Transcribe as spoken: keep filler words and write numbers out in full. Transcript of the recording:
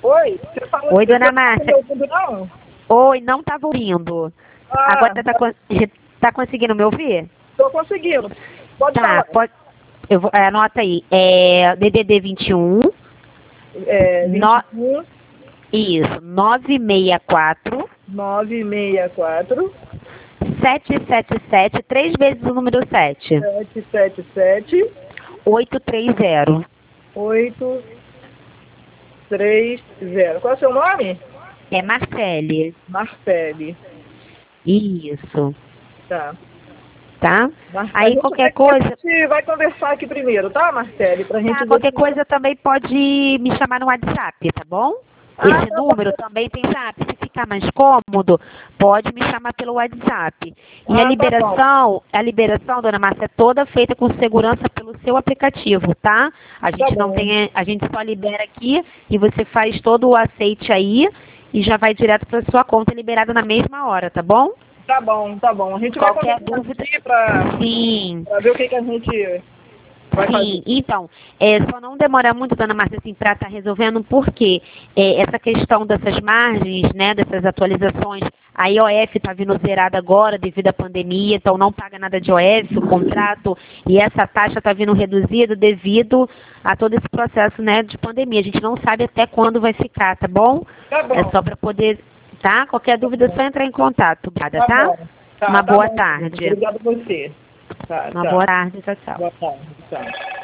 Oi, você falou Oi, que dona você não Márcia. tá me ouvindo, não? Oi, não estava ouvindo. Ah, Agora tá, con- tá conseguindo me ouvir? tô conseguindo. Pode Tá, falar. pode. Eu vou, é, anota aí. É D D D vinte e um. É, No, vinte e um, isso, nove seis quatro, nove seis quatro, sete sete sete, três vezes o número sete. sete sete sete, oito três zero. oito três zero. Qual é o seu nome? É Marcele. Marcele. Isso, Tá. tá? Mar- a Aí gente qualquer vai- coisa, A gente vai conversar aqui primeiro, tá, Marcele? Pra gente tá, ver qualquer se... coisa também pode me chamar no WhatsApp, tá bom? Ah, Esse tá bom. número também tem zap. Se ficar mais cômodo, pode me chamar pelo WhatsApp. E a Ah, tá liberação, a liberação, dona Márcia, é toda feita com segurança pelo seu aplicativo, tá? A gente não bom. tem, a gente só libera aqui e você faz todo o aceite aí e já vai direto para sua conta liberada na mesma hora, tá bom? Tá bom, tá bom. A gente Qualquer vai conversar dúvida, aqui pra, sim. pra ver o que, que a gente vai Sim, fazer. então, é, só não demora muito, dona Márcia, assim, para estar resolvendo, porque é, essa questão dessas margens, né, dessas atualizações, a I O F está vindo zerada agora devido à pandemia, então não paga nada de I O F, o contrato, e essa taxa está vindo reduzida devido a todo esse processo, né, de pandemia. A gente não sabe até quando vai ficar, tá bom? Tá bom. É só para poder, tá? Qualquer dúvida é só entrar em contato, obrigada, tá? bom. Tá, Uma tá boa bom. tarde. Obrigado a você. Tá, Uma tchau. boa tarde, tchau, tchau. Boa tarde, tchau.